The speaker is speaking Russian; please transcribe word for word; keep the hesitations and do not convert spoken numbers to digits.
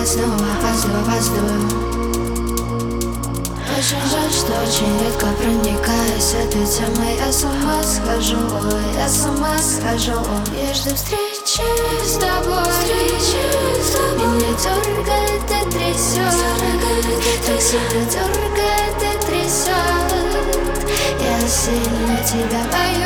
снова опаздываю, опаздываю. Очень жаль, что очень редко проникаюсь этой темой. Я с ума схожу, я с ума схожу. Я жду встречи с тобой, встречи с тобой. Меня дергает и трясет, так сильно дергает и трясет. Я сильно тебя боюсь.